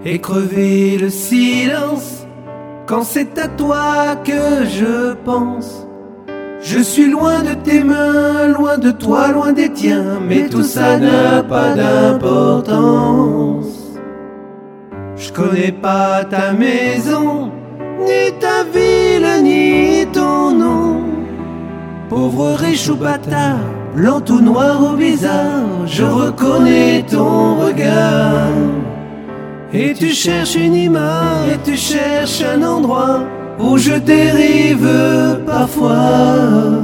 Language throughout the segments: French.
et crever le silence quand c'est à toi que je pense. Je suis loin de tes mains, loin de toi, loin des tiens, mais tout ça n'a pas d'importance. Je connais pas ta maison, ni ta ville, ni ton nom. Pauvre riche ou bâtard, blanc ou noir ou bizarre, je reconnais ton regard. Et tu cherches une image, et tu cherches un endroit où je dérive parfois.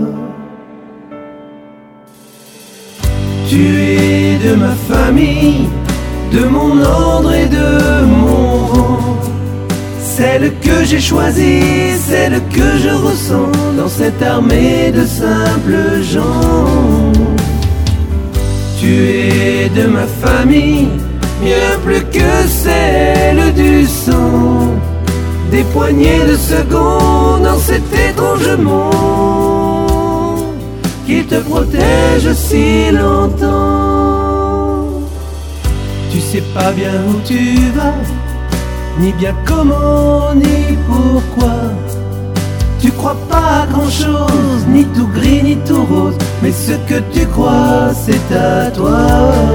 Tu es de ma famille, de mon ordre et de mon rang, celle que j'ai choisie, celle que je ressens dans cette armée de simples gens. Tu es de ma famille, bien plus que celle du sang, des poignées de secondes dans cet étrange monde qui te protège si longtemps. Tu sais pas bien où tu vas, ni bien comment, ni pourquoi. Tu crois pas à grand chose, ni tout gris, ni tout rose, mais ce que tu crois, c'est à toi.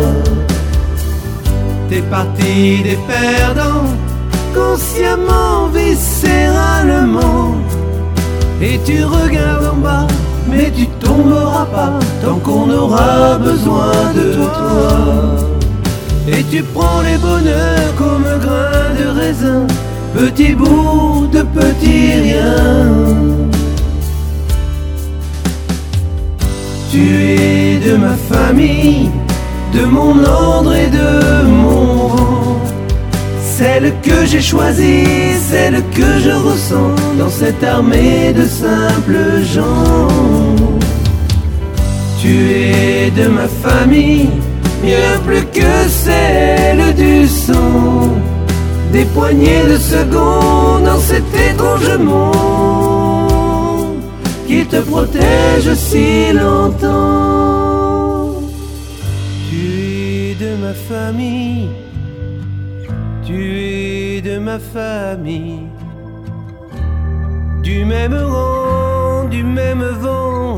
T'es parti des perdants, consciemment, viscéralement, et tu regardes en bas, mais tu tomberas pas tant qu'on aura besoin de toi. Et tu prends les bonheurs comme un grain de raisin, petit bout de petit rien. Tu es de ma famille, de mon ordre et de mon rang, celle que j'ai choisie, celle que je ressens dans cette armée de simples gens. Tu es de ma famille, bien plus que celle du sang, des poignées de secondes dans cet étrange monde qui te protège si longtemps. Tu es de ma famille, tu es de ma famille, du même rang, du même vent.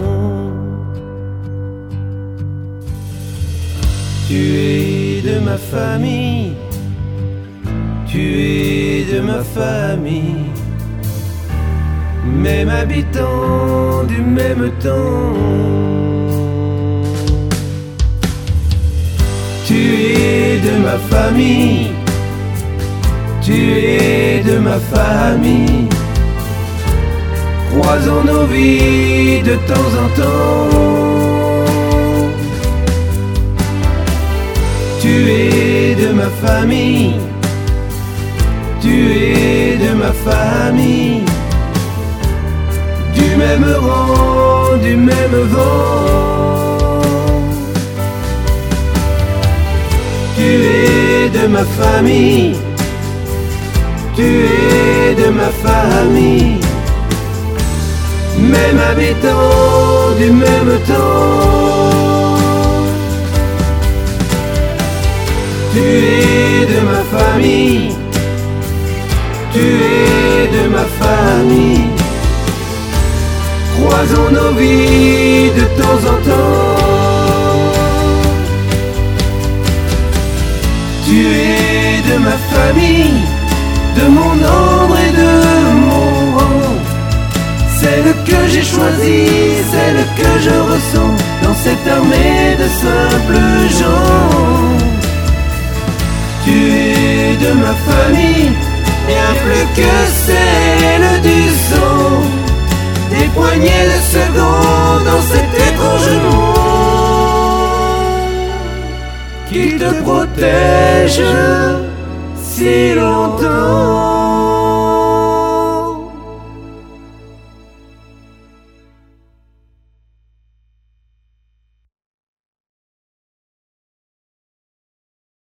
Tu es de ma famille, tu es de ma famille, même habitant du même temps. Tu es de ma famille, tu es de ma famille, croisons nos vies de temps en temps. Tu es de ma famille, tu es de ma famille, du même rang, du même vent. Tu es de ma famille, tu es de ma famille, même habitant du même temps. Tu es de ma famille, tu es de ma famille, croisons nos vies de temps en temps. Tu es de ma famille, de mon ordre et de mon rang, celle que j'ai choisie, celle que je ressens dans cette armée de simples gens. Tu es de ma famille, bien plus que celle du sang, des poignées de secondes dans cet étrange monde qui te protège si longtemps.